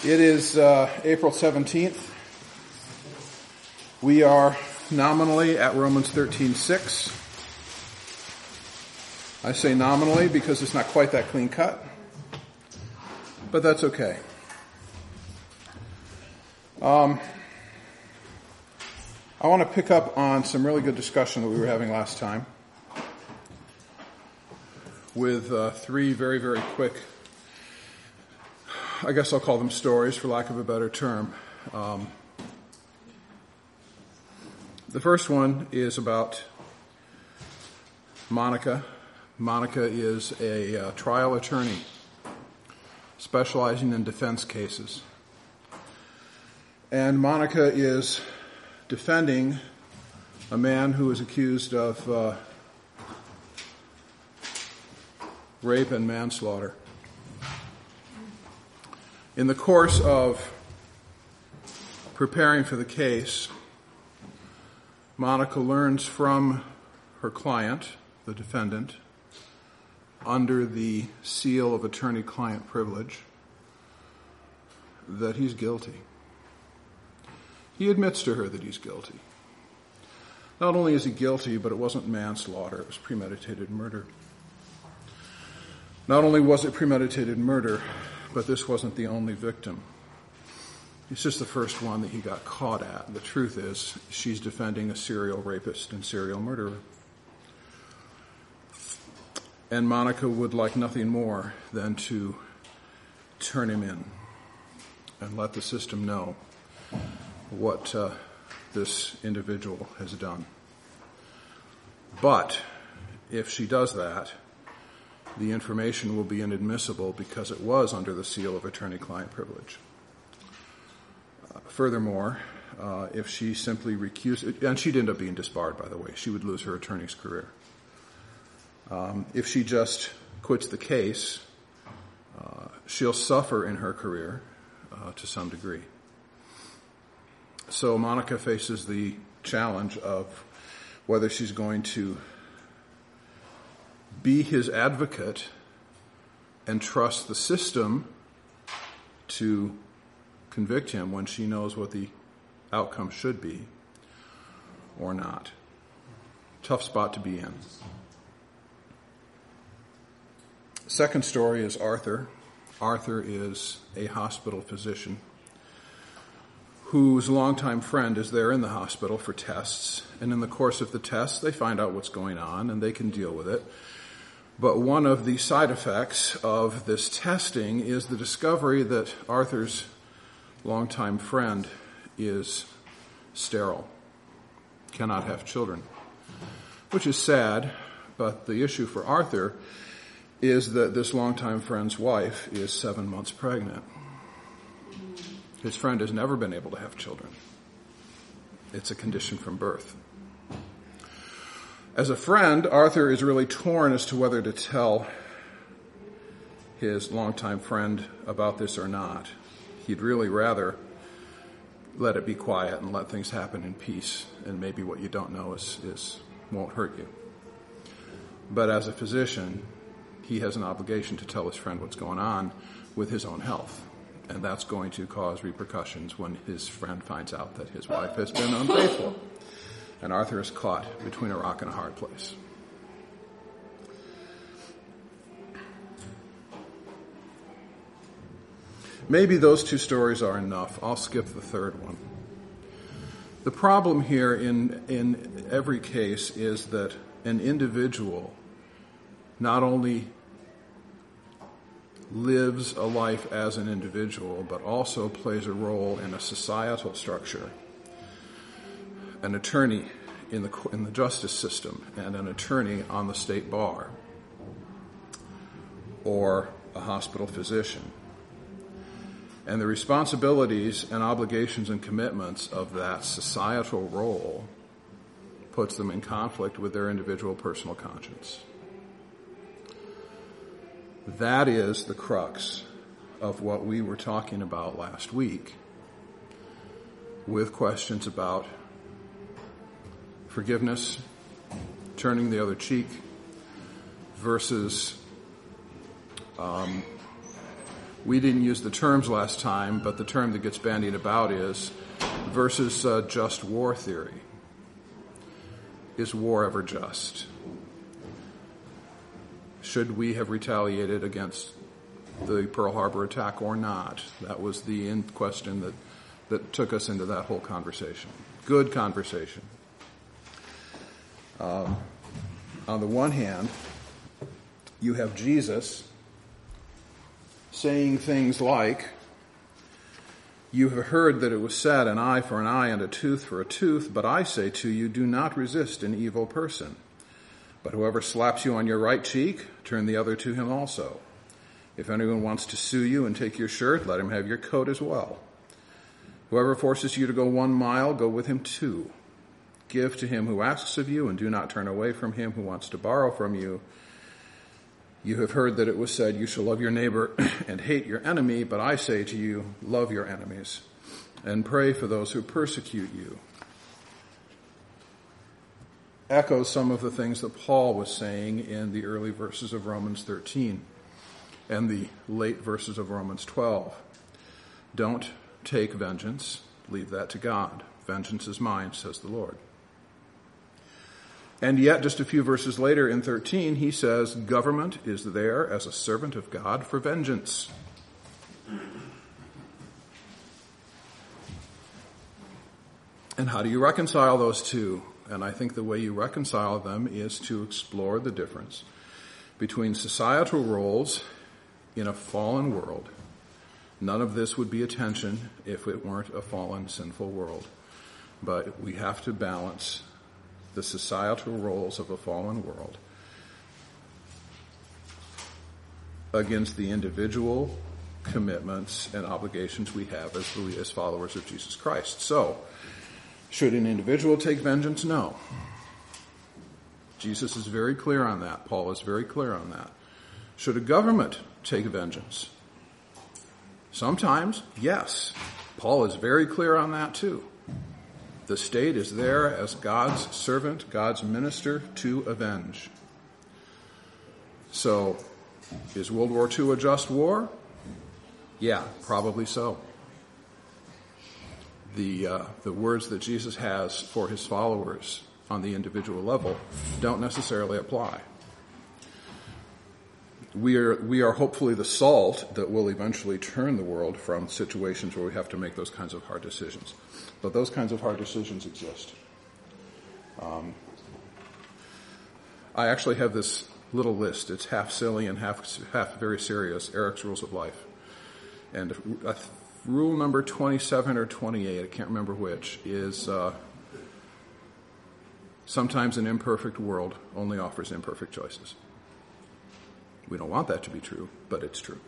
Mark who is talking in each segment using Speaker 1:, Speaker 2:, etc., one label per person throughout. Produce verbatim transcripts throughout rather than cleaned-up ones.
Speaker 1: It is uh, April seventeenth. We are nominally at Romans thirteen six. I say nominally because it's not quite that clean cut, but that's okay. Um, I want to pick up on some really good discussion that we were having last time with uh, three very, very quick, I guess I'll call them stories for lack of a better term. Um, the first one is about Monica. Monica is a uh, trial attorney specializing in defense cases. And Monica is defending a man who is accused of uh, rape and manslaughter. In the course of preparing for the case, Monica learns from her client, the defendant, under the seal of attorney-client privilege, that he's guilty. He admits to her that he's guilty. Not only is he guilty, but it wasn't manslaughter, it was premeditated murder. Not only was it premeditated murder, but this wasn't the only victim. It's just the first one that he got caught at. The truth is, she's defending a serial rapist and serial murderer. And Monica would like nothing more than to turn him in and let the system know what uh, this individual has done. But if she does that, the information will be inadmissible because it was under the seal of attorney-client privilege. Uh, furthermore, uh, if she simply recused, and she'd end up being disbarred, by the way, she would lose her attorney's career. Um, if she just quits the case, uh, she'll suffer in her career uh, to some degree. So Monica faces the challenge of whether she's going to be his advocate and trust the system to convict him when she knows what the outcome should be, or not. Tough spot to be in. Second story is Arthur. Arthur is a hospital physician whose longtime friend is there in the hospital for tests. And in the course of the tests, they find out what's going on and they can deal with it. But one of the side effects of this testing is the discovery that Arthur's longtime friend is sterile, cannot have children, which is sad. But the issue for Arthur is that this longtime friend's wife is seven months pregnant. His friend has never been able to have children. It's a condition from birth. As a friend, Arthur is really torn as to whether to tell his longtime friend about this or not. He'd really rather let it be quiet and let things happen in peace, and maybe what you don't know is, is won't hurt you. But as a physician, he has an obligation to tell his friend what's going on with his own health. And that's going to cause repercussions when his friend finds out that his wife has been unfaithful. And Arthur is caught between a rock and a hard place. Maybe those two stories are enough. I'll skip the third one. The problem here in, in every case is that an individual not only lives a life as an individual, but also plays a role in a societal structure. An attorney in the in the justice system, and an attorney on the state bar, or a hospital physician. And the responsibilities and obligations and commitments of that societal role puts them in conflict with their individual personal conscience. That is the crux of what we were talking about last week, with questions about forgiveness, turning the other cheek, versus um, We didn't use the terms last time, but the term that gets bandied about is versus uh, just war theory. Is war ever just? Should we have retaliated against the Pearl Harbor attack or not? That was the end question that, that took us into that whole conversation. Good conversation. Um, on the one hand, you have Jesus saying things like, "You have heard that it was said, an eye for an eye and a tooth for a tooth, but I say to you, do not resist an evil person. But whoever slaps you on your right cheek, turn the other to him also. If anyone wants to sue you and take your shirt, let him have your coat as well. Whoever forces you to go one mile, go with him two. Give to him who asks of you, and do not turn away from him who wants to borrow from you. You have heard that it was said, you shall love your neighbor and hate your enemy, but I say to you, love your enemies and pray for those who persecute you." Echoes some of the things that Paul was saying in the early verses of Romans thirteen and the late verses of Romans twelve. Don't take vengeance, leave that to God. Vengeance is mine, says the Lord. And yet, just a few verses later in thirteen, he says, government is there as a servant of God for vengeance. And how do you reconcile those two? And I think the way you reconcile them is to explore the difference between societal roles in a fallen world. None of this would be attention if it weren't a fallen, sinful world. But we have to balance the societal roles of a fallen world against the individual commitments and obligations we have as, as followers of Jesus Christ. So, should an individual take vengeance? No. Jesus is very clear on that. Paul is very clear on that. Should a government take vengeance? Sometimes, yes. Paul is very clear on that too. The state is there as God's servant, God's minister to avenge. So, is World War Two a just war? Yeah, probably so. The uh, the words that Jesus has for his followers on the individual level don't necessarily apply. We are we are hopefully the salt that will eventually turn the world from situations where we have to make those kinds of hard decisions. But those kinds of hard decisions exist. Um, I actually have this little list. It's half silly and half half very serious. Eric's Rules of Life, and uh, rule number twenty-seven or twenty-eight, I can't remember which, is uh, sometimes an imperfect world only offers imperfect choices. We don't want that to be true, but it's true.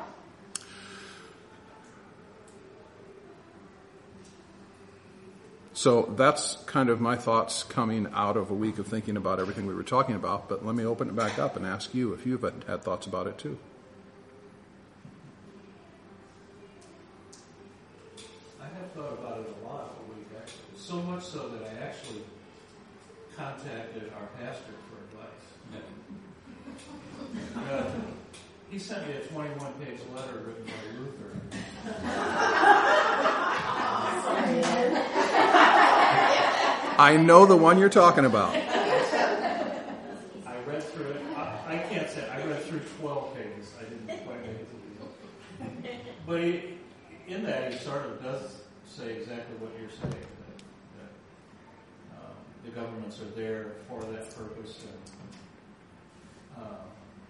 Speaker 1: So that's kind of my thoughts coming out of a week of thinking about everything we were talking about, but let me open it back up and ask you if you've had thoughts about it too.
Speaker 2: I have thought about it a lot a week, actually. So much so that I actually contacted our pastor for advice. Uh, he sent me a twenty-one page letter written by Luther.
Speaker 1: I know the one you're talking about.
Speaker 2: I read through it. I, I can't say I read through twelve pages. I didn't quite make it to the end. But he, in that, he sort of does say exactly what you're saying. That, that um, the governments are there for that purpose and uh,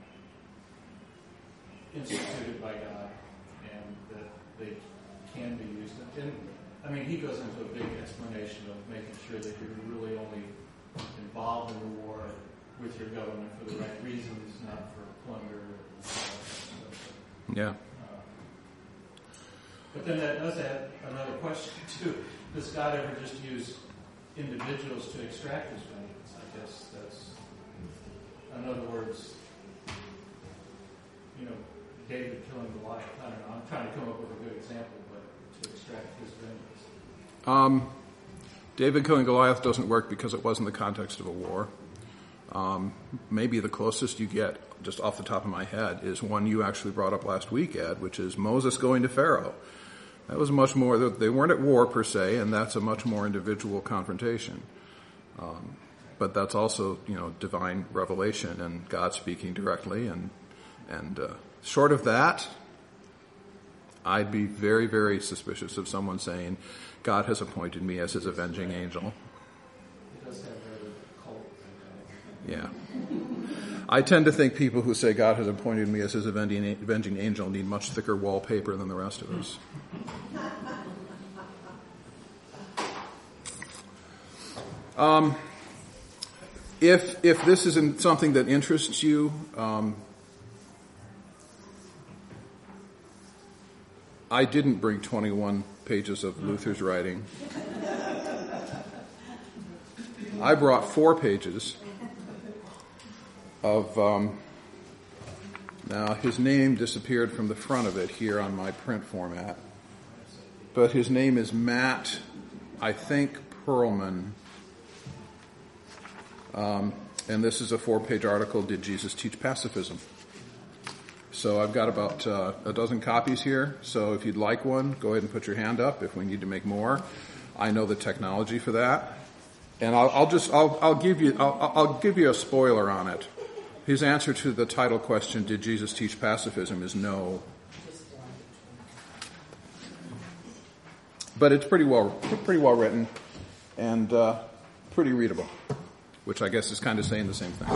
Speaker 2: instituted by God, and that they can be used. And, I mean, he goes into a big explanation of making sure that you're really only involved in the war with your government for the right reasons, not for plunder and all that stuff.
Speaker 1: Yeah.
Speaker 2: Uh, but then that does add another question, too. Does God ever just use individuals to extract his vengeance? I guess that's, in other words, you know, David killing Goliath. I don't know. I'm trying to come up with a good example, but to extract his vengeance.
Speaker 1: Um, David killing Goliath doesn't work because it wasn't the context of a war. Um, maybe the closest you get, just off the top of my head, is one you actually brought up last week, Ed, which is Moses going to Pharaoh. That was much more, they weren't at war per se, and that's a much more individual confrontation. Um, but that's also, you know, divine revelation and God speaking directly. And, and uh, short of that, I'd be very, very suspicious of someone saying, God has appointed me as his avenging angel.
Speaker 2: It does have a cult.
Speaker 1: Yeah. I tend to think people who say God has appointed me as his avenging, avenging angel need much thicker wallpaper than the rest of us. Um, if if this isn't something that interests you, um, I didn't bring twenty-one pages of Luther's writing. I brought four pages of, um, now his name disappeared from the front of it here on my print format, but his name is Matt, I think, Perlman, um, and this is a four-page article, Did Jesus Teach Pacifism? So I've got about uh, a dozen copies here, so if you'd like one, go ahead and put your hand up if we need to make more. I know the technology for that. And I'll, I'll just, I'll, I'll give you, I'll, I'll give you a spoiler on it. His answer to the title question, did Jesus teach pacifism, is no. But it's pretty well, pretty well written and uh, pretty readable, which I guess is kind of saying the same thing.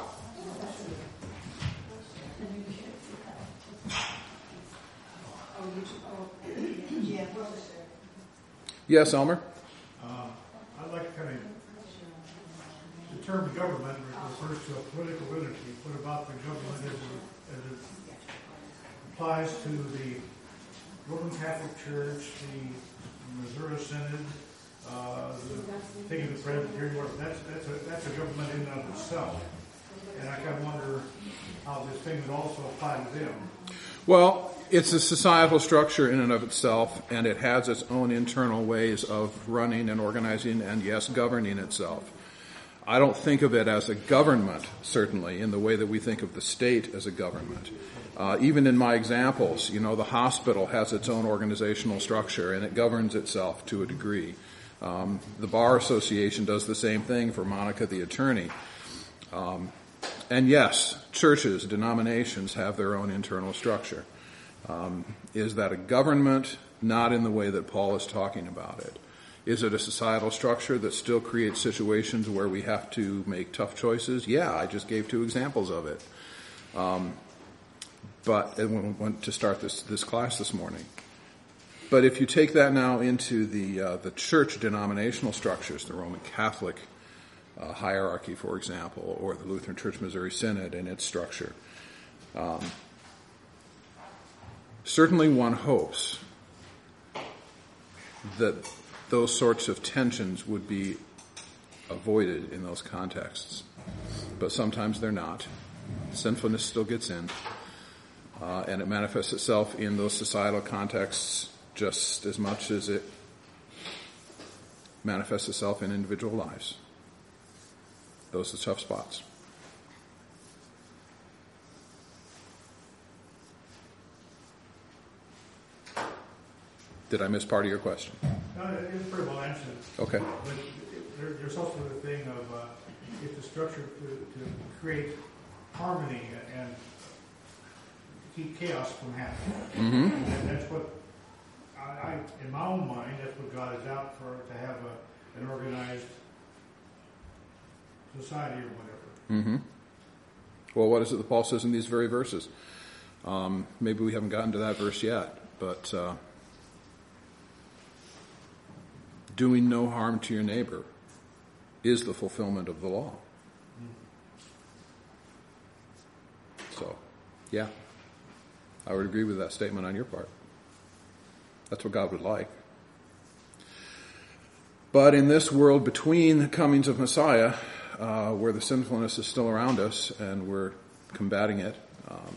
Speaker 1: Yes, Elmer?
Speaker 3: Uh, I'd like to kind of, the term government refers to a political entity. What about the government as it, as it applies to the Roman Catholic Church, the Missouri Synod, uh, the thing of the Presbyterian Order? That's, that's, a, that's a government in and of itself. And I kind of wonder how this thing would also apply to them.
Speaker 1: Well, it's a societal structure in and of itself, and it has its own internal ways of running and organizing and, yes, governing itself. I don't think of it as a government, certainly, in the way that we think of the state as a government. Uh, even in my examples, you know, the hospital has its own organizational structure, and it governs itself to a degree. Um, the Bar Association does the same thing for Monica, the attorney. Um, and yes, churches, denominations have their own internal structure. Um, is that a government? Not in the way that Paul is talking about it. Is it a societal structure that still creates situations where we have to make tough choices? Yeah, I just gave two examples of it. Um, but and we went to start this this class this morning. But if you take that now into the uh, the church denominational structures, the Roman Catholic uh, hierarchy, for example, or the Lutheran Church Missouri Synod and its structure, um, certainly one hopes that those sorts of tensions would be avoided in those contexts. But sometimes they're not. Sinfulness still gets in. Uh, and it manifests itself in those societal contexts just as much as it manifests itself in individual lives. Those are the tough spots. Did I miss part of your question?
Speaker 3: No, it is pretty well answered.
Speaker 1: Okay.
Speaker 3: But there, there's also the thing of uh, if the structure to, to create harmony and keep chaos from happening.
Speaker 1: Mm-hmm.
Speaker 3: And that's what, I, I, in my own mind, that's what God is out for, to have a, an organized society or whatever.
Speaker 1: Mm-hmm. Well, what is it that Paul says in these very verses? Um, maybe we haven't gotten to that verse yet, but uh, doing no harm to your neighbor is the fulfillment of the law. So, yeah, I would agree with that statement on your part. That's what God would like. But in this world between the comings of Messiah, uh, where the sinfulness is still around us and we're combating it, um,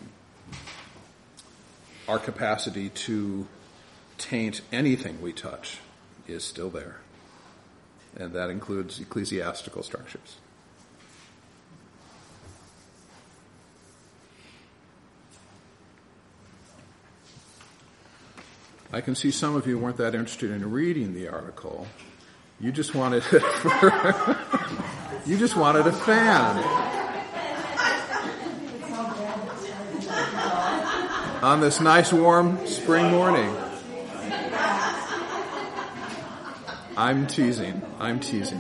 Speaker 1: our capacity to taint anything we touch is still there. And that includes ecclesiastical structures. I can see some of you weren't that interested in reading the article. You just wanted it for, you just wanted a fan. On this nice warm spring morning. I'm teasing. I'm teasing.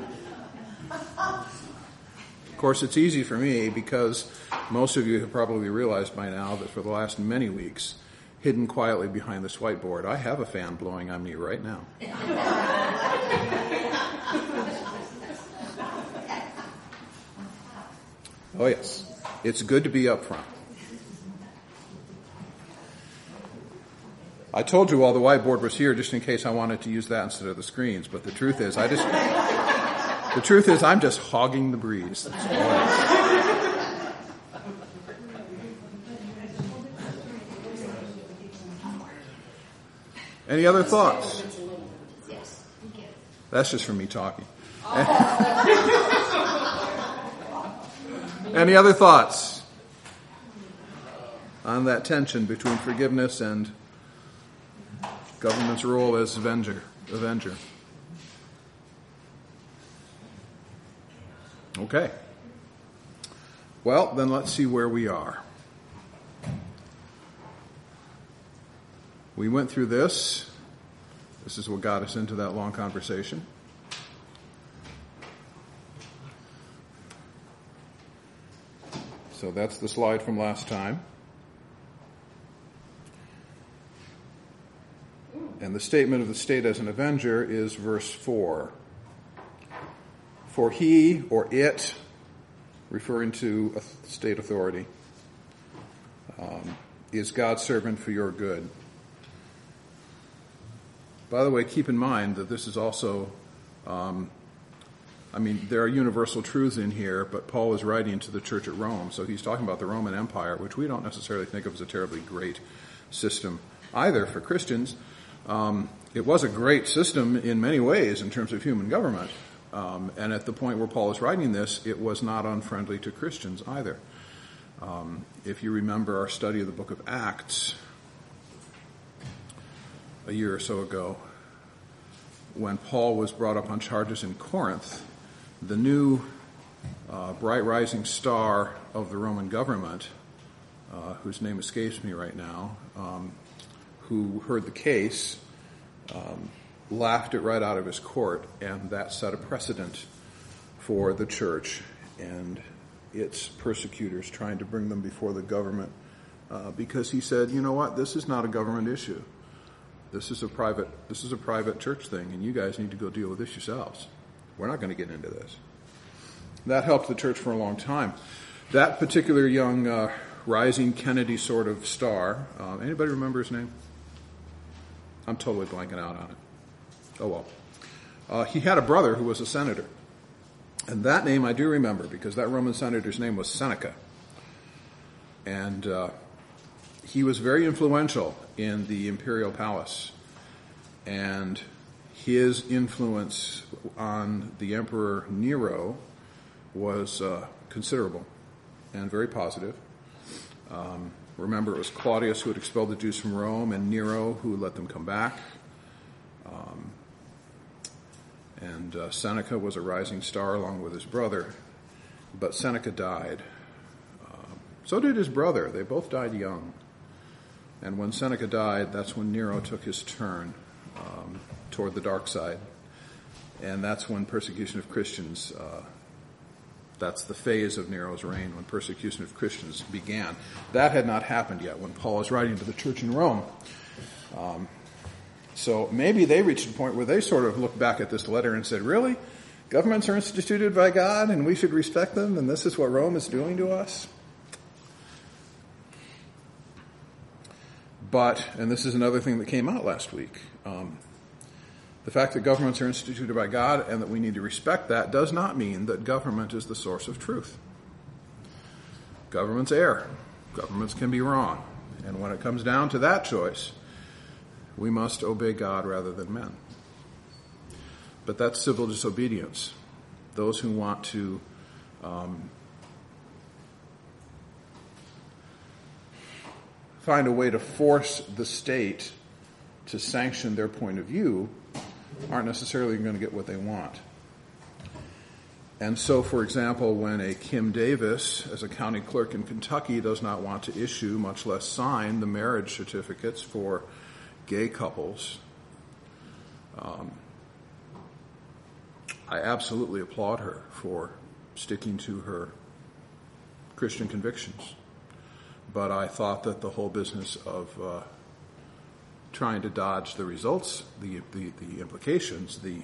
Speaker 1: Of course, it's easy for me because most of you have probably realized by now that for the last many weeks, hidden quietly behind this whiteboard, I have a fan blowing on me right now. Oh yes, it's good to be up front. I told you all the whiteboard was here just in case I wanted to use that instead of the screens, but the truth is, I just, the truth is I'm just hogging the breeze. That's all it is. Any other thoughts? That's just from me talking. Any other thoughts on that tension between forgiveness and government's role as avenger? Avenger. Okay. Well, then let's see where we are. We went through this. This is what got us into that long conversation. So that's the slide from last time. And the statement of the state as an avenger is verse four. For he or it, referring to a state authority, um, is God's servant for your good. By the way, keep in mind that this is also, um, I mean, there are universal truths in here, but Paul is writing to the church at Rome, so he's talking about the Roman Empire, which we don't necessarily think of as a terribly great system either for Christians. Um, it was a great system in many ways in terms of human government, um, and at the point where Paul is writing this, it was not unfriendly to Christians either. Um, if you remember our study of the book of Acts, a year or so ago, when Paul was brought up on charges in Corinth, the new uh, bright rising star of the Roman government, uh, whose name escapes me right now, um, who heard the case, um, laughed it right out of his court, and that set a precedent for the church and its persecutors trying to bring them before the government, uh, because he said, you know what, this is not a government issue. This is a private, this is a private church thing, and you guys need to go deal with this yourselves. We're not going to get into this. That helped the church for a long time. That particular young, uh, rising Kennedy sort of star, uh, anybody remember his name? I'm totally blanking out on it. Oh well. Uh, he had a brother who was a senator. And that name I do remember, because that Roman senator's name was Seneca. And, uh, he was very influential in the imperial palace, and his influence on the Emperor Nero was uh, considerable and very positive. Um, remember, it was Claudius who had expelled the Jews from Rome, and Nero who let them come back. Um, and uh, Seneca was a rising star along with his brother, but Seneca died. Uh, so did his brother. They both died young. And when Seneca died, that's when Nero took his turn um, toward the dark side. And that's when persecution of Christians, uh, that's the phase of Nero's reign, when persecution of Christians began. That had not happened yet when Paul was writing to the church in Rome. Um, so maybe they reached a point where they sort of looked back at this letter and said, really? Governments are instituted by God and we should respect them, and this is what Rome is doing to us? But, and this is another thing that came out last week, um, the fact that governments are instituted by God and that we need to respect that does not mean that government is the source of truth. Governments err. Governments can be wrong. And when it comes down to that choice, we must obey God rather than men. But that's civil disobedience. Those who want to um, find a way to force the state to sanction their point of view aren't necessarily going to get what they want. And so, for example, when a Kim Davis, as a county clerk in Kentucky, does not want to issue, much less sign, the marriage certificates for gay couples, um, I absolutely applaud her for sticking to her Christian convictions. But I thought that the whole business of uh, trying to dodge the results, the, the, the implications, the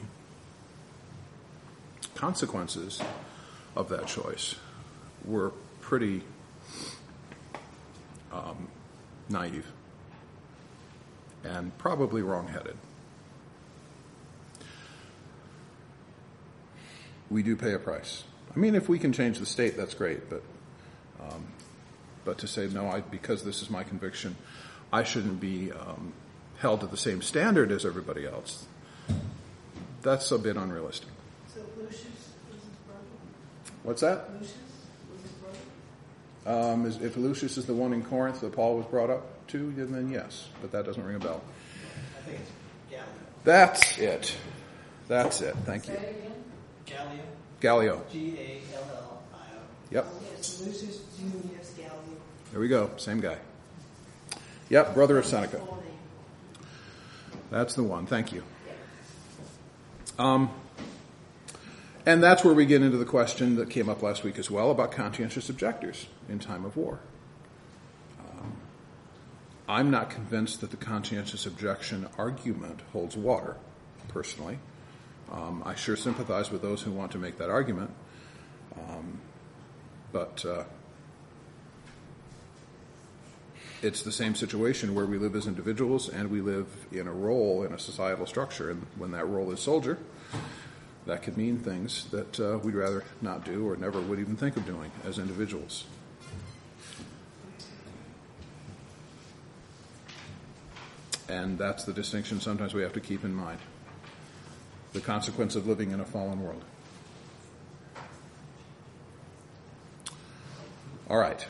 Speaker 1: consequences of that choice were pretty um, naive and probably wrong-headed. We do pay a price. I mean, if we can change the state, that's great, but um, but to say, no, I, because this is my conviction, I shouldn't be um, held to the same standard as everybody else, that's a bit unrealistic.
Speaker 4: So Lucius was his brother?
Speaker 1: What's that?
Speaker 4: Lucius was his brother?
Speaker 1: Um, is, if Lucius is the one in Corinth that Paul was brought up to, then yes, but that doesn't ring a bell.
Speaker 5: I think it's Gallio.
Speaker 1: That's it. That's it. Thank you.
Speaker 4: Say it again?
Speaker 5: Gallio.
Speaker 1: Gallio.
Speaker 5: G A L L I O.
Speaker 1: Yep.
Speaker 4: Oh, yes, Lucius Junius Gallio.
Speaker 1: There we go. Same guy. Yep, brother of Seneca.
Speaker 4: Full name.
Speaker 1: That's the one. Thank you. Um, and that's where we get into the question that came up last week as well about conscientious objectors in time of war. Um, I'm not convinced that the conscientious objection argument holds water, personally. Um, I sure sympathize with those who want to make that argument. Um, but uh, it's the same situation where we live as individuals and we live in a role in a societal structure. And when that role is soldier, that could mean things that uh, we'd rather not do or never would even think of doing as individuals. And that's the distinction sometimes we have to keep in mind. The consequence of living in a fallen world. All right.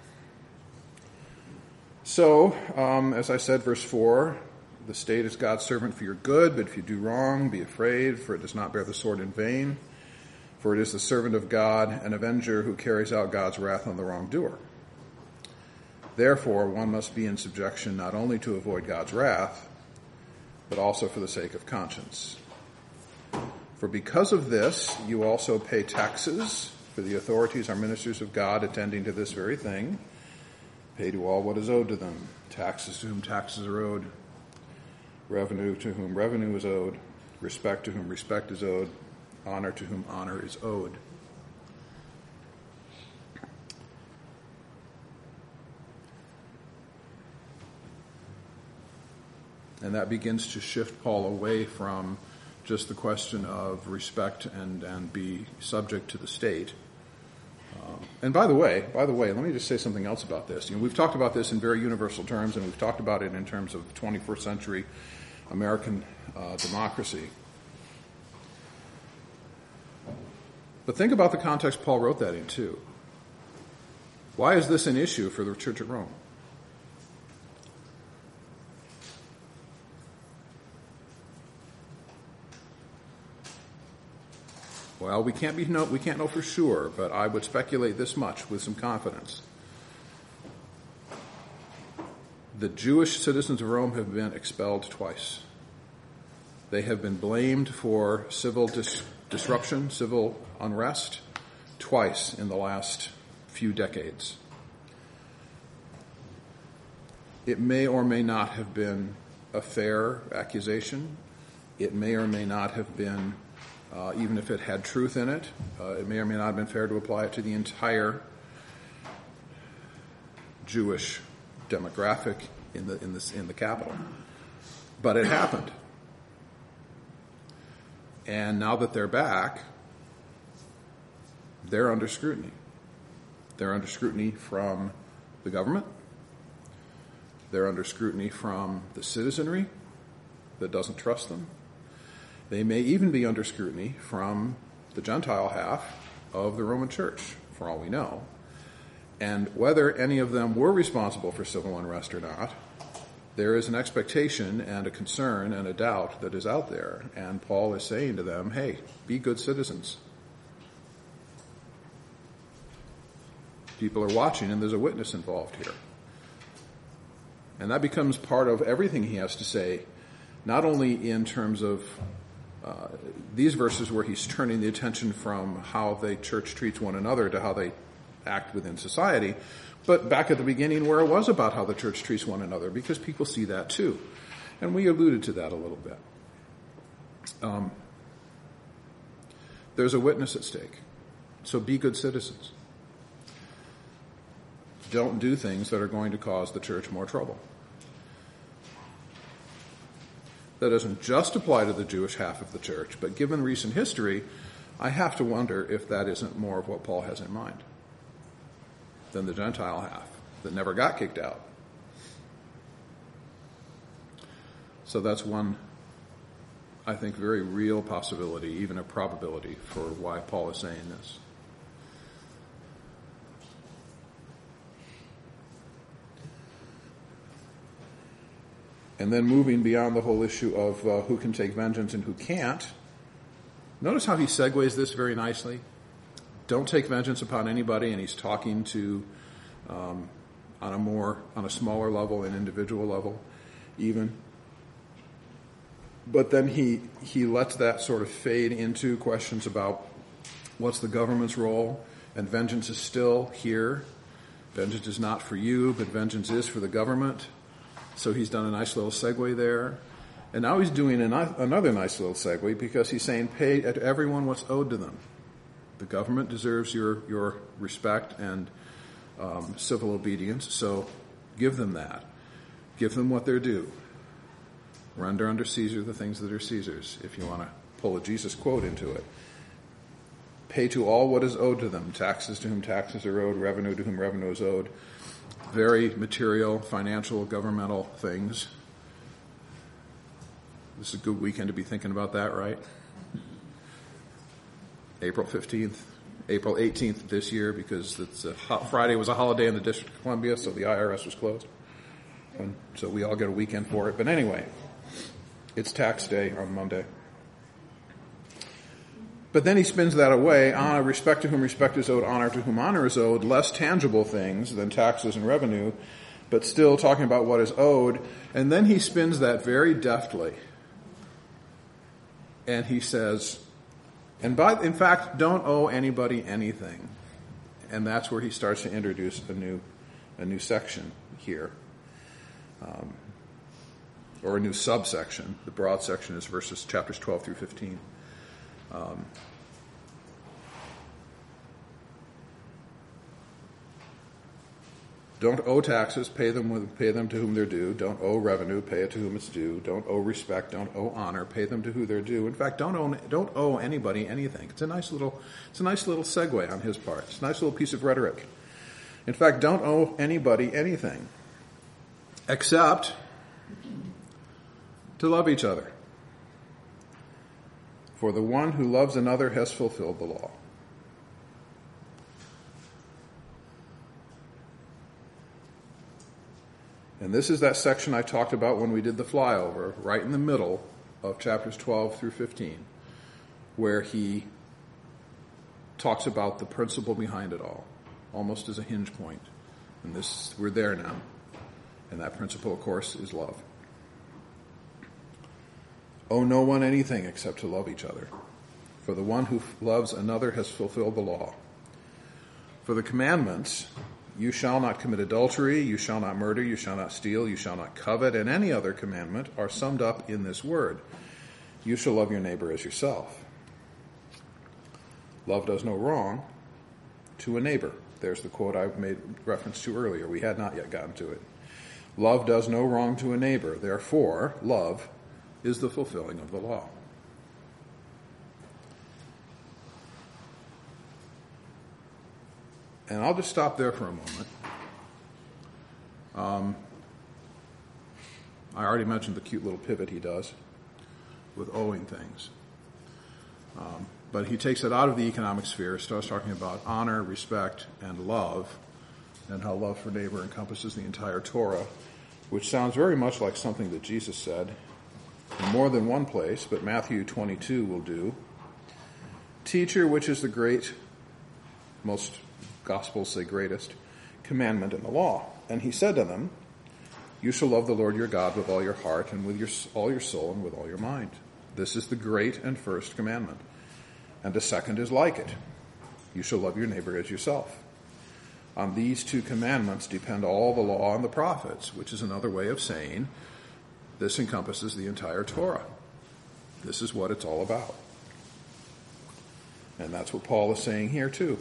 Speaker 1: So, um, as I said, verse four, the state is God's servant for your good, but if you do wrong, be afraid, for it does not bear the sword in vain. For it is the servant of God, an avenger who carries out God's wrath on the wrongdoer. Therefore, one must be in subjection not only to avoid God's wrath, but also for the sake of conscience. For because of this, you also pay taxes, for the authorities are ministers of God attending to this very thing. Pay to all what is owed to them. Taxes to whom taxes are owed. Revenue to whom revenue is owed. Respect to whom respect is owed. Honor to whom honor is owed. And that begins to shift Paul away from just the question of respect and, and be subject to the state. Uh, and by the way, by the way, let me just say something else about this. You know, we've talked about this in very universal terms, and we've talked about it in terms of twenty-first century American uh, democracy. But think about the context Paul wrote that in, too. Why is this an issue for the church at Rome? Well, we can't be no, we can't know for sure, but I would speculate this much with some confidence. The Jewish citizens of Rome have been expelled twice. They have been blamed for civil dis- disruption, civil unrest, twice in the last few decades. It may or may not have been a fair accusation. It may or may not have been Uh, even if it had truth in it, uh, it may or may not have been fair to apply it to the entire Jewish demographic in the in the in the capital. But it happened, and now that they're back, they're under scrutiny. They're under scrutiny from the government. They're under scrutiny from the citizenry that doesn't trust them. They may even be under scrutiny from the Gentile half of the Roman Church, for all we know. And whether any of them were responsible for civil unrest or not, there is an expectation and a concern and a doubt that is out there. And Paul is saying to them, hey, be good citizens. People are watching and there's a witness involved here. And that becomes part of everything he has to say, not only in terms of uh, these verses where he's turning the attention from how the church treats one another to how they act within society, but back at the beginning where it was about how the church treats one another, because people see that too. And we alluded to that a little bit. Um, there's a witness at stake. So be good citizens. Don't do things that are going to cause the church more trouble. That doesn't just apply to the Jewish half of the church, but given recent history, I have to wonder if that isn't more of what Paul has in mind than the Gentile half that never got kicked out. So that's one, I think, very real possibility, even a probability for why Paul is saying this. And then moving beyond the whole issue of uh, who can take vengeance and who can't, notice how he segues this very nicely. Don't take vengeance upon anybody, and he's talking to um, on a more, on a smaller level, an individual level, even. But then he he lets that sort of fade into questions about what's the government's role, and vengeance is still here. Vengeance is not for you, but vengeance is for the government. So he's done a nice little segue there. And now he's doing an, another nice little segue because he's saying pay to everyone what's owed to them. The government deserves your, your respect and um, civil obedience, so give them that. Give them what they're due. Render unto Caesar the things that are Caesar's, if you want to pull a Jesus quote into it. Pay to all what is owed to them, taxes to whom taxes are owed, revenue to whom revenue is owed. Very material, financial, governmental things. This is a good weekend to be thinking about that, right? April fifteenth, April eighteenth this year, because it's a ho- Friday was a holiday in the District of Columbia, so the I R S was closed. And so we all get a weekend for it. But anyway, it's tax day on Monday. But then he spins that away. Honor, respect to whom respect is owed, honor to whom honor is owed, less tangible things than taxes and revenue, but still talking about what is owed. And then he spins that very deftly. And he says, and by, in fact, don't owe anybody anything. And that's where he starts to introduce a new, a new section here. Um, or a new subsection. The broad section is verses, chapters twelve through fifteen. Um, don't owe taxes, pay them with, pay them to whom they're due. Don't owe revenue, pay it to whom it's due. Don't owe respect, don't owe honor, pay them to who they're due. In fact, don't owe, don't owe anybody anything. It's a nice little, it's a nice little segue on his part. It's a nice little piece of rhetoric. In fact, don't owe anybody anything, except to love each other. For the one who loves another has fulfilled the law. And this is that section I talked about when we did the flyover, right in the middle of chapters twelve through fifteen, where he talks about the principle behind it all, almost as a hinge point. And this, we're there now. And that principle, of course, is love. Owe no one anything except to love each other. For the one who loves another has fulfilled the law. For the commandments, you shall not commit adultery, you shall not murder, you shall not steal, you shall not covet, and any other commandment are summed up in this word. You shall love your neighbor as yourself. Love does no wrong to a neighbor. There's the quote I made reference to earlier. We had not yet gotten to it. Love does no wrong to a neighbor. Therefore, love is the fulfilling of the law. And I'll just stop there for a moment. Um, I already mentioned the cute little pivot he does with owing things. Um, but he takes it out of the economic sphere, starts talking about honor, respect, and love, and how love for neighbor encompasses the entire Torah. which sounds very much like something that Jesus said in more than one place, but Matthew twenty-two will do. Teacher, which is the great, most Gospels say greatest, commandment in the law? And he said to them, you shall love the Lord your God with all your heart and with your, all your soul and with all your mind. This is the great and first commandment. And the second is like it. You shall love your neighbor as yourself. On these two commandments depend all the law and the prophets, which is another way of saying this encompasses the entire Torah. This is what it's all about. And that's what Paul is saying here too.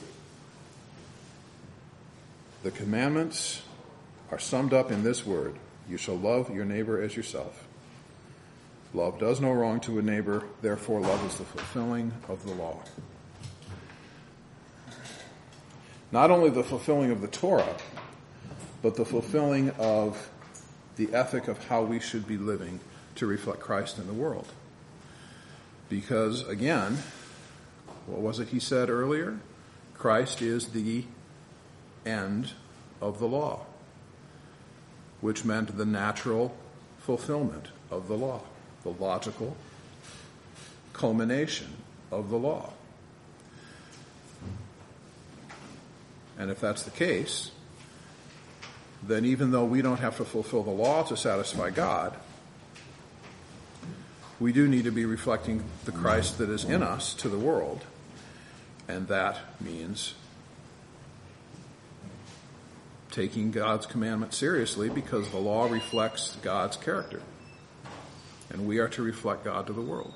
Speaker 1: The commandments are summed up in this word. You shall love your neighbor as yourself. Love does no wrong to a neighbor, therefore love is the fulfilling of the law. Not only the fulfilling of the Torah, but the fulfilling of the ethic of how we should be living to reflect Christ in the world. Because, again, what was it he said earlier? Christ is the end of the law, which meant the natural fulfillment of the law, the logical culmination of the law. And if that's the case, then even though we don't have to fulfill the law to satisfy God, we do need to be reflecting the Christ that is in us to the world. And that means taking God's commandment seriously, because the law reflects God's character. And we are to reflect God to the world.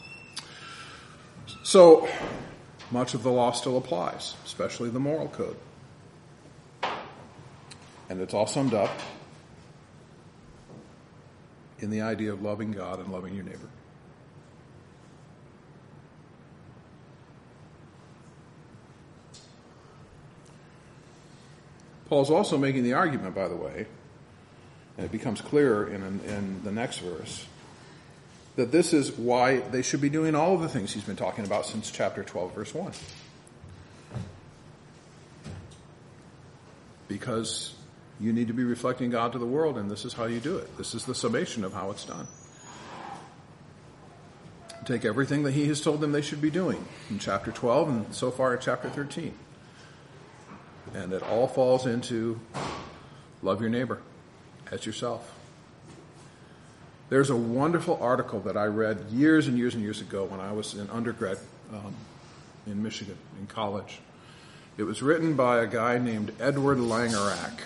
Speaker 1: So, much of the law still applies, especially the moral code. And it's all summed up in the idea of loving God and loving your neighbor. Paul's also making the argument, by the way, and it becomes clearer in, in the next verse, that this is why they should be doing all of the things he's been talking about since chapter twelve, verse one. Because you need to be reflecting God to the world, and this is how you do it. This is the summation of how it's done. Take everything that he has told them they should be doing in chapter twelve and so far in chapter thirteen. And it all falls into love your neighbor as yourself. There's a wonderful article that I read years and years and years ago when I was in undergrad um, in Michigan, in college. It was written by a guy named Edward Langerak.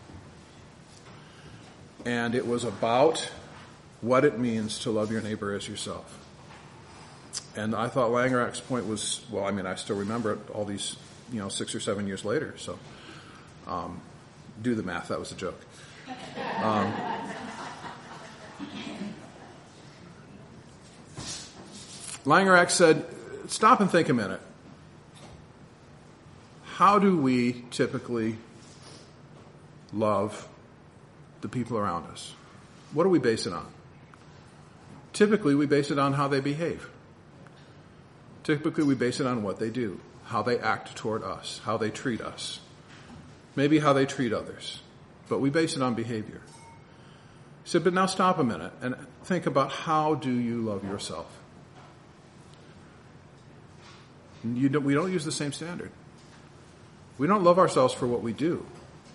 Speaker 1: And it was about what it means to love your neighbor as yourself. And I thought Langerak's point was, well, I mean, I still remember it all these, you know, six or seven years later. So um, do the math. That was a joke. Um, Langerak said, stop and think a minute. How do we typically love the people around us? What do we base it on? Typically, we base it on how they behave. Typically, we base it on what they do, how they act toward us, how they treat us, maybe how they treat others. But we base it on behavior. He said, but now stop a minute and think about, how do you love yourself? You don't, we don't use the same standard. We don't love ourselves for what we do.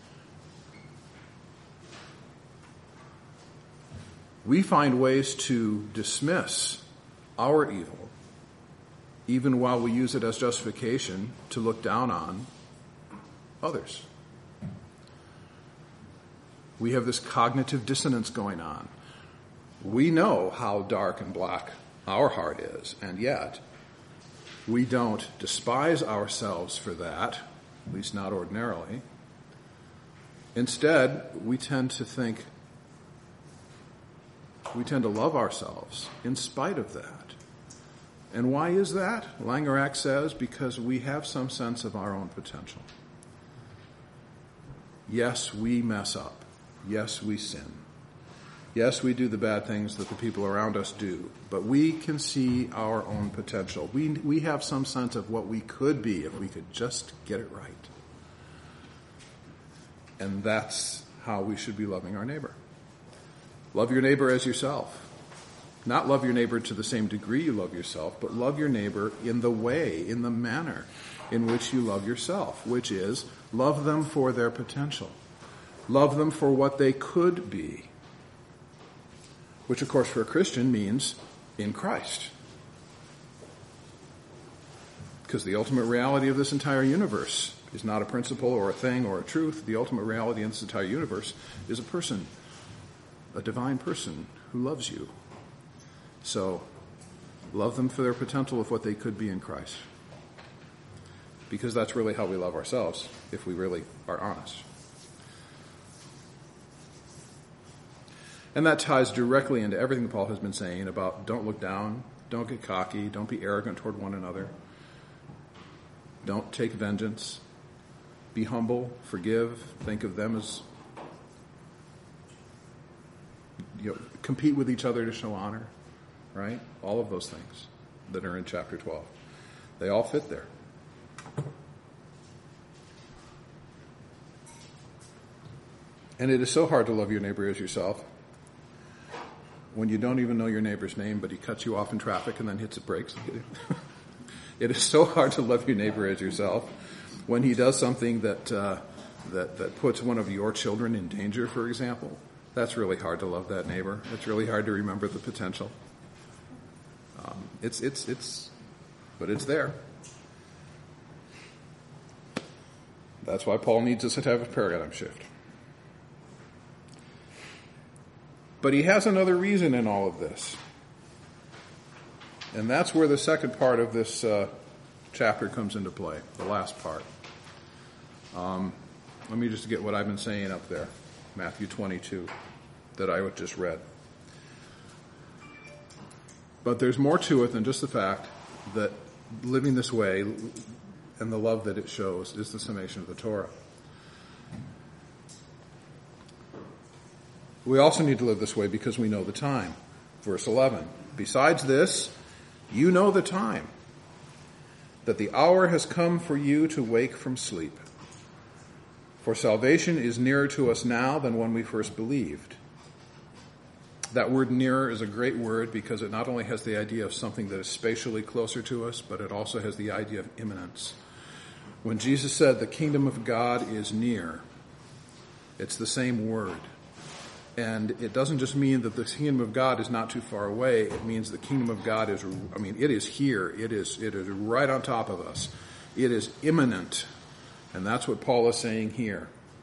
Speaker 1: We find ways to dismiss our evil, even while we use it as justification to look down on others. We have this cognitive dissonance going on. We know how dark and black our heart is, and yet we don't despise ourselves for that, at least not ordinarily. Instead, we tend to think, we tend to love ourselves in spite of that. And why is that? Langerak says, because we have some sense of our own potential. Yes, we mess up. Yes, we sin. Yes, we do the bad things that the people around us do. But we can see our own potential. We, we have some sense of what we could be if we could just get it right. And that's how we should be loving our neighbor. Love your neighbor as yourself. Not love your neighbor to the same degree you love yourself, but love your neighbor in the way, in the manner in which you love yourself, which is love them for their potential. Love them for what they could be. Which, of course, for a Christian means in Christ. Because the ultimate reality of this entire universe is not a principle or a thing or a truth. The ultimate reality in this entire universe is a person, a divine person who loves you. So, love them for their potential of what they could be in Christ. Because that's really how we love ourselves, if we really are honest. And that ties directly into everything Paul has been saying about don't look down, don't get cocky, don't be arrogant toward one another. Don't take vengeance. Be humble, forgive, think of them as, you know, compete with each other to show honor, right? All of those things that are in chapter twelve. They all fit there. And it is so hard to love your neighbor as yourself when you don't even know your neighbor's name, but he cuts you off in traffic and then hits the brakes. It is so hard to love your neighbor as yourself when he does something that, uh, that that puts one of your children in danger, for example. That's really hard to love that neighbor. It's really hard to remember the potential. Um, it's it's it's, but it's there. That's why Paul needs us to have a paradigm shift. But he has another reason in all of this. And that's where the second part of this uh, chapter comes into play, the last part. Um, let me just get what I've been saying up there, Matthew twenty-two, that I just read. But there's more to it than just the fact that living this way and the love that it shows is the summation of the Torah. We also need to live this way because we know the time. Verse eleven. Besides this, you know the time, that the hour has come for you to wake from sleep. For salvation is nearer to us now than when we first believed. That word nearer is a great word because it not only has the idea of something that is spatially closer to us, but it also has the idea of imminence. When Jesus said the kingdom of God is near, it's the same word. And it doesn't just mean that the kingdom of God is not too far away. It means the kingdom of God is, I mean, it is here. It is, it is right on top of us. It is imminent. And that's what Paul is saying here.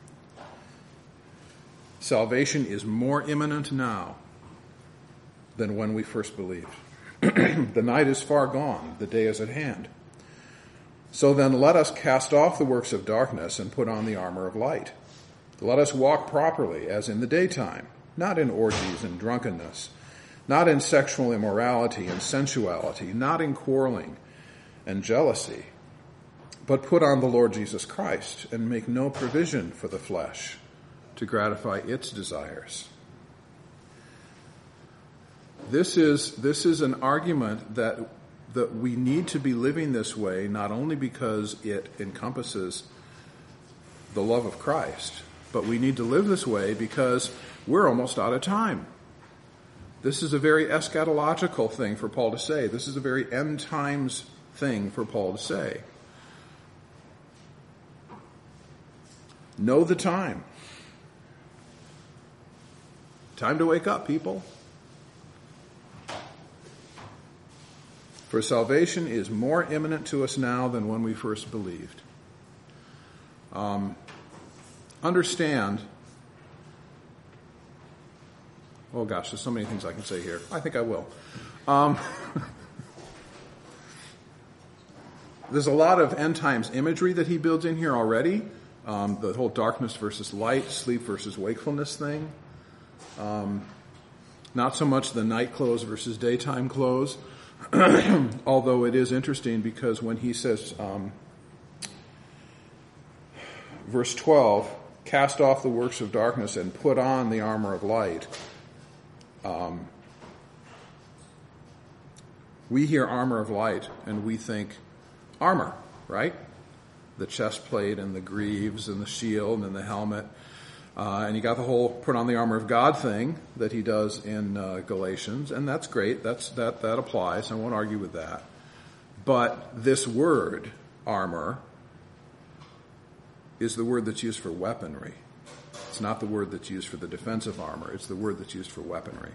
Speaker 1: Salvation is more imminent now than when we first believed. The night is far gone. The day is at hand. So then let us cast off the works of darkness and put on the armor of light. Let us walk properly as in the daytime, not in orgies and drunkenness, not in sexual immorality and sensuality, not in quarreling and jealousy, but put on the Lord Jesus Christ and make no provision for the flesh to gratify its desires. This is, this is an argument that, that we need to be living this way, not only because it encompasses the love of Christ, but we need to live this way because we're almost out of time. This is a very eschatological thing for Paul to say. This is a very end times thing for Paul to say. Know the time. Time to wake up, people. For salvation is more imminent to us now than when we first believed. Um, understand, oh gosh, there's so many things I can say here. I think I will. Um, there's a lot of end times imagery that he builds in here already. Um, the whole darkness versus light, sleep versus wakefulness thing. Um, not so much the night clothes versus daytime clothes. Although it is interesting because when he says, um, verse twelve, cast off the works of darkness and put on the armor of light, um, we hear armor of light and we think armor, right? The chest plate and the greaves and the shield and the helmet. Uh, and you got the whole put on the armor of God thing that he does in uh, Galatians, and that's great. That's that that applies. I won't argue with that. But this word, armor, is the word that's used for weaponry. It's not the word that's used for the defensive armor. It's the word that's used for weaponry.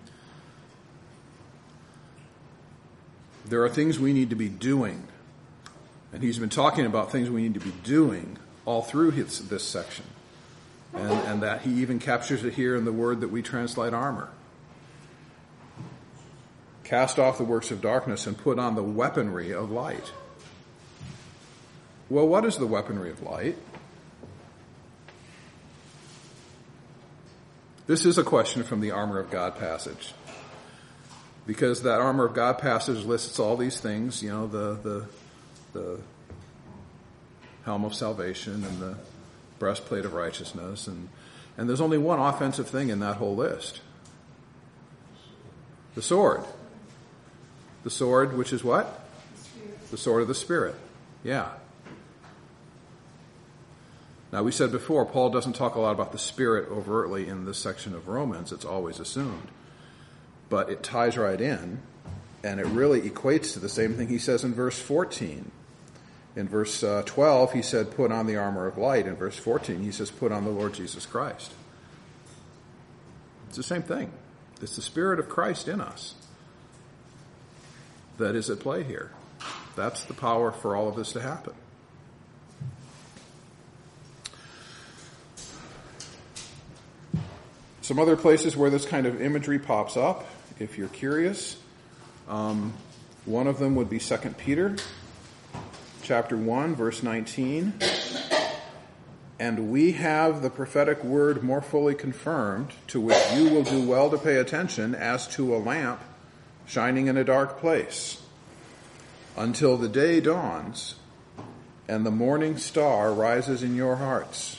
Speaker 1: There are things we need to be doing. And he's been talking about things we need to be doing all through his, this section. And, and that he even captures it here in the word that we translate armor. Cast off the works of darkness and put on the weaponry of light. Well, what is the weaponry of light? This is a question from the armor of God passage. Because that armor of God passage lists all these things, you know, the, the, the helm of salvation and the breastplate of righteousness, and, and there's only one offensive thing in that whole list. The sword. The sword, which is what? The sword of the Spirit. Yeah. Now, we said before, Paul doesn't talk a lot about the Spirit overtly in this section of Romans. It's always assumed. But it ties right in, and it really equates to the same thing he says in verse fourteen. In verse uh, twelve, he said, put on the armor of light. In verse fourteen, he says, put on the Lord Jesus Christ. It's the same thing. It's the Spirit of Christ in us that is at play here. That's the power for all of this to happen. Some other places where this kind of imagery pops up, if you're curious, um, one of them would be Second Peter. Chapter one, verse nineteen, and we have the prophetic word more fully confirmed, to which you will do well to pay attention as to a lamp shining in a dark place, until the day dawns and the morning star rises in your hearts.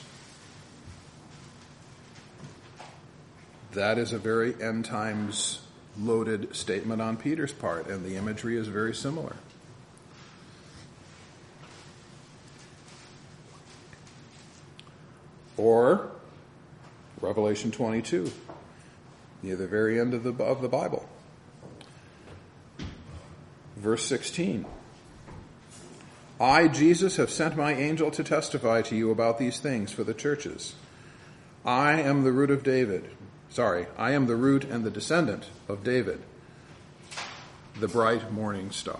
Speaker 1: That is a very end times loaded statement on Peter's part, and the imagery is very similar. Or Revelation twenty-two, near the very end of the, of the Bible. Verse sixteen. I, Jesus, have sent my angel to testify to you about these things for the churches. I am the root of David. Sorry, I am the root and the descendant of David, the bright morning star.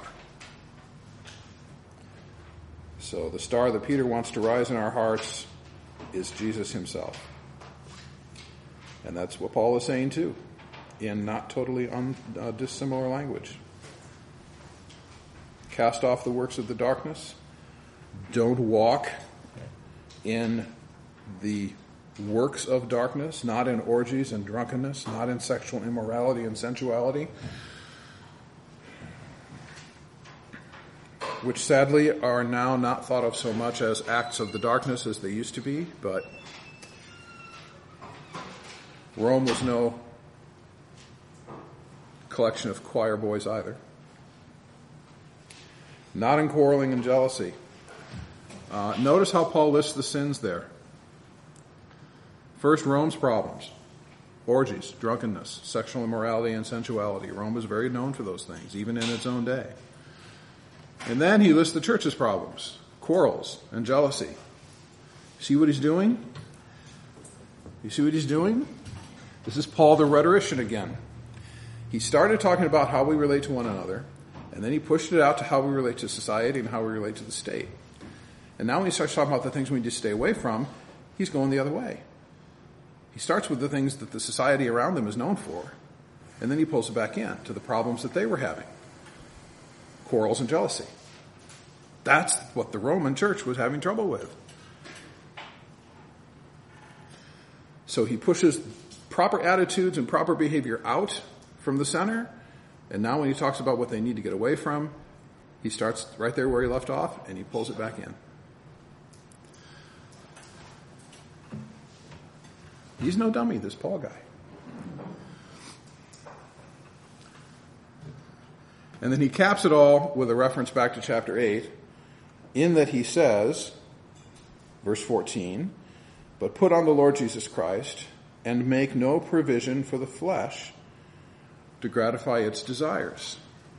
Speaker 1: So the star that Peter wants to rise in our hearts is Jesus himself. And that's what Paul is saying too, in not totally un, uh, dissimilar language. Cast off the works of the darkness. Don't walk in the works of darkness, not in orgies and drunkenness, not in sexual immorality and sensuality, which sadly are now not thought of so much as acts of the darkness as they used to be, but Rome was no collection of choir boys either. Not in quarreling and jealousy. Uh, notice how Paul lists the sins there. First, Rome's problems. Orgies, drunkenness, sexual immorality, and sensuality. Rome was very known for those things, even in its own day. And then he lists the church's problems. Quarrels and jealousy. See what he's doing? You see what he's doing? This is Paul the rhetorician again. He started talking about how we relate to one another, and then he pushed it out to how we relate to society and how we relate to the state. And now when he starts talking about the things we need to stay away from, he's going the other way. He starts with the things that the society around them is known for, and then he pulls it back in to the problems that they were having. Quarrels and jealousy. That's what the Roman church was having trouble with. So he pushes proper attitudes and proper behavior out from the center, and now when he talks about what they need to get away from, he starts right there where he left off, and he pulls it back in. He's no dummy, this Paul guy. And then he caps it all with a reference back to chapter eight, in that he says, verse fourteen, But put on the Lord Jesus Christ and make no provision for the flesh to gratify its desires,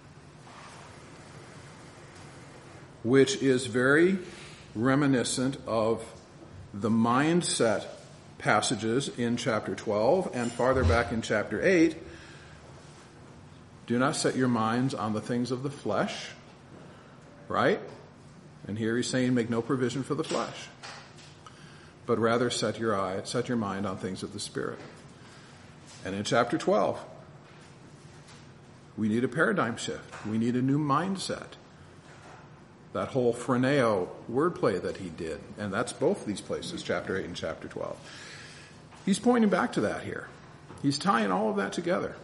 Speaker 1: which is very reminiscent of the mindset passages in chapter twelve and farther back in chapter eight. Do not set your minds on the things of the flesh, right? And here he's saying make no provision for the flesh, but rather set your eye, set your mind on things of the Spirit. And in chapter twelve, we need a paradigm shift. We need a new mindset. That whole phroneo wordplay that he did, and that's both these places, chapter eight and chapter twelve. He's pointing back to that here. He's tying all of that together.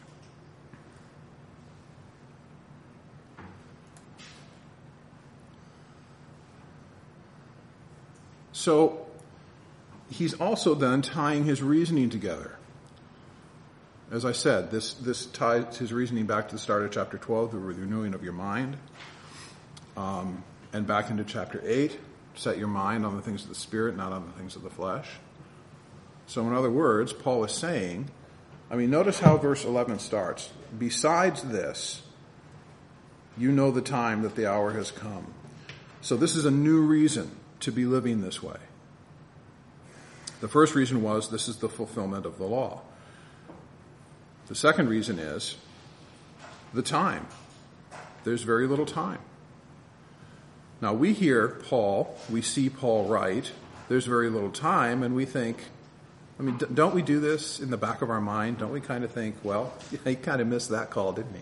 Speaker 1: So he's also then tying his reasoning together. As I said, this, this ties his reasoning back to the start of chapter twelve, the renewing of your mind. Um, and back into chapter eight, set your mind on the things of the Spirit, not on the things of the flesh. So in other words, Paul is saying, I mean, notice how verse eleven starts. Besides this, you know the time that the hour has come. So this is a new reason to be living this way. The first reason was this is the fulfillment of the law. The second reason is the time. There's very little time. Now we hear Paul, we see Paul write, there's very little time, and we think, I mean, don't we do this in the back of our mind? Don't we kind of think, well, he kind of missed that call, didn't he?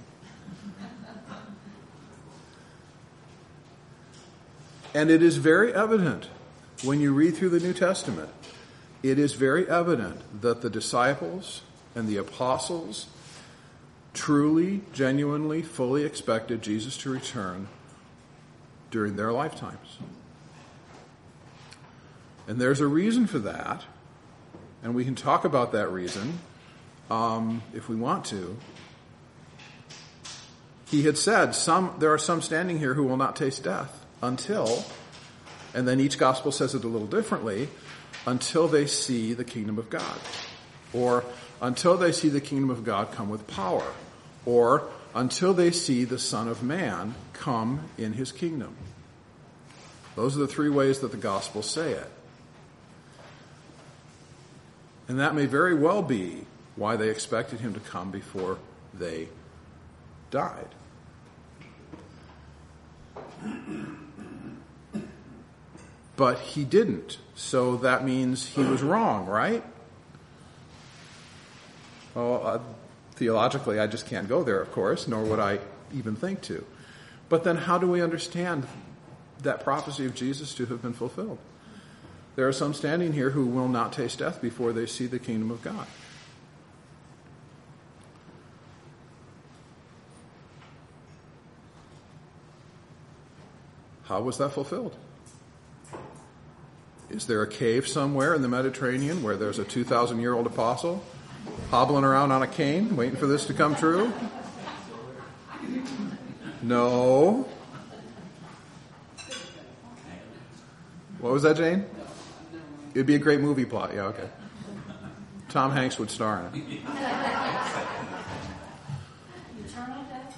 Speaker 1: And it is very evident when you read through the New Testament, it is very evident that the disciples and the apostles truly, genuinely, fully expected Jesus to return during their lifetimes. And there's a reason for that, and we can talk about that reason um, if we want to. He had said, "Some there are some standing here who will not taste death until," and then each gospel says it a little differently, until they see the kingdom of God, or until they see the kingdom of God come with power, or until they see the Son of Man come in his kingdom. Those are the three ways that the Gospels say it. And that may very well be why they expected him to come before they died. But he didn't, so that means he was wrong, right? Well, uh, theologically, I just can't go there, of course, nor would I even think to. But then how do we understand that prophecy of Jesus to have been fulfilled? There are some standing here who will not taste death before they see the kingdom of God. How was that fulfilled? Is there a cave somewhere in the Mediterranean where there's a two thousand year old apostle hobbling around on a cane waiting for this to come true? No. What was that, Jane? It'd be a great movie plot. Yeah, okay. Tom Hanks would star in it.
Speaker 4: Eternal death?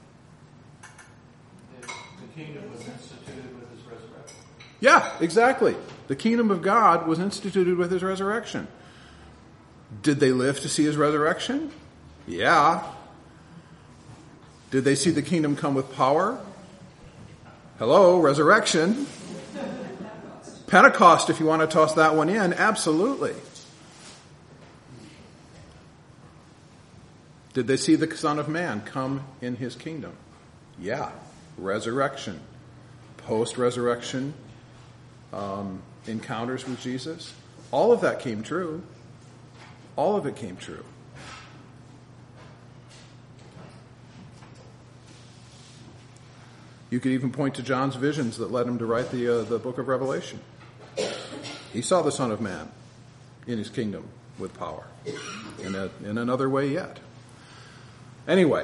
Speaker 2: The, the kingdom was instituted with his resurrection.
Speaker 1: Yeah, exactly. The kingdom of God was instituted with his resurrection. Did they live to see his resurrection? Yeah. Did they see the kingdom come with power? Hello, resurrection. Pentecost, if you want to toss that one in, absolutely. Did they see the Son of Man come in his kingdom? Yeah. Resurrection. Post-resurrection um, encounters with Jesus. All of that came true. All of it came true. You could even point to John's visions that led him to write the uh, the book of Revelation. He saw the Son of Man in his kingdom with power in, a, in another way yet. Anyway,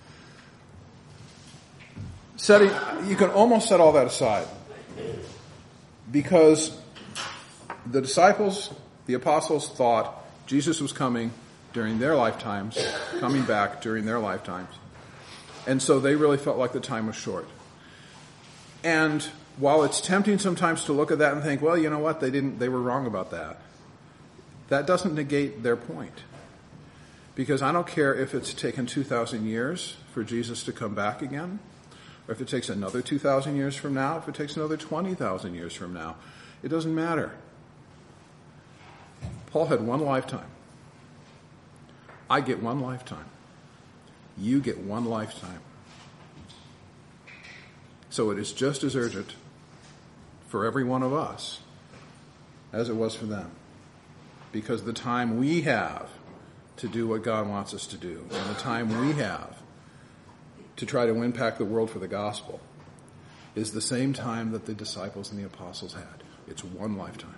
Speaker 1: setting, you can almost set all that aside. Because the disciples, the apostles, thought Jesus was coming during their lifetimes, coming back during their lifetimes. And so they really felt like the time was short. And while it's tempting sometimes to look at that and think, well, you know what, they didn't, they were wrong about that. That doesn't negate their point. Because I don't care if it's taken two thousand years for Jesus to come back again, or if it takes another two thousand years from now, if it takes another twenty thousand years from now. It doesn't matter. Paul had one lifetime. I get one lifetime. You get one lifetime. So it is just as urgent for every one of us as it was for them. Because the time we have to do what God wants us to do, and the time we have to try to impact the world for the gospel, is the same time that the disciples and the apostles had. It's one lifetime.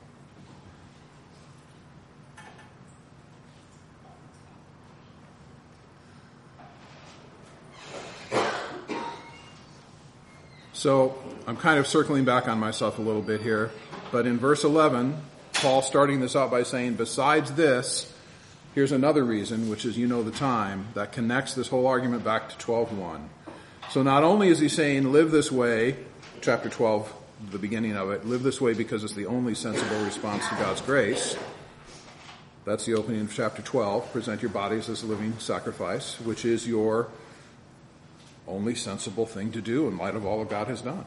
Speaker 1: So I'm kind of circling back on myself a little bit here, but in verse eleven, Paul starting this out by saying, besides this, here's another reason, which is you know the time, that connects this whole argument back to twelve one. So not only is he saying live this way, chapter twelve, the beginning of it, live this way because it's the only sensible response to God's grace. That's the opening of chapter twelve. Present your bodies as a living sacrifice, which is your only sensible thing to do in light of all that God has done.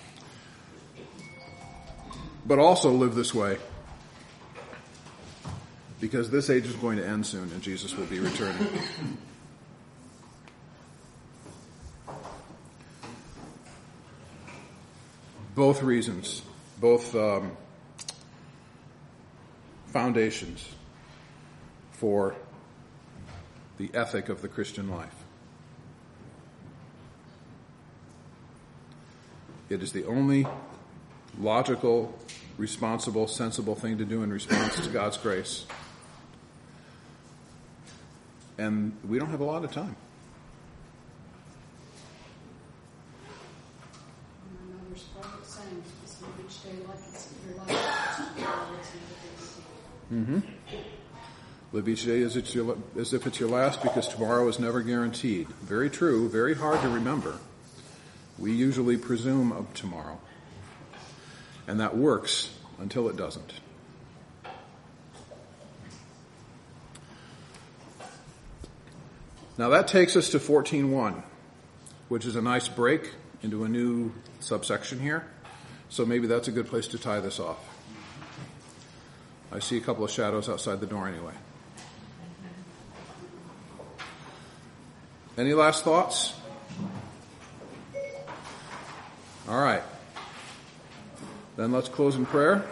Speaker 1: But also live this way because this age is going to end soon and Jesus will be returning. Both reasons, both um, foundations for the ethic of the Christian life. It is the only logical, responsible, sensible thing to do in response to God's grace. And we don't have a lot of time.
Speaker 4: There's prophet saying, just live each day like it's your last.
Speaker 1: Mm-hmm. Live each day as, it's your, as if it's your last, because tomorrow is never guaranteed. Very true, very hard to remember. We usually presume of tomorrow. And that works until it doesn't. Now that takes us to fourteen one, which is a nice break into a new subsection here. So maybe that's a good place to tie this off. I see a couple of shadows outside the door anyway. Any last thoughts? All right. Then let's close in prayer.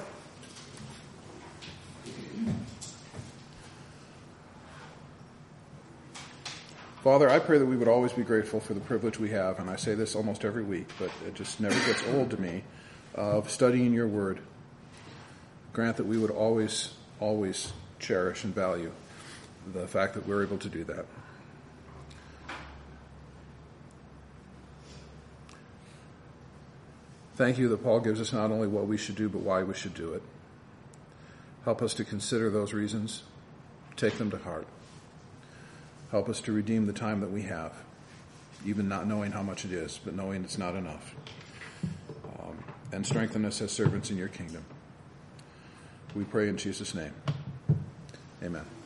Speaker 1: Father, I pray that we would always be grateful for the privilege we have, and I say this almost every week, but it just never gets old to me, of studying your word. Grant that we would always, always cherish and value the fact that we're able to do that. Thank you that Paul gives us not only what we should do, but why we should do it. Help us to consider those reasons, take them to heart. Help us to redeem the time that we have, even not knowing how much it is, but knowing it's not enough. Um, and strengthen us as servants in your kingdom. We pray in Jesus' name. Amen.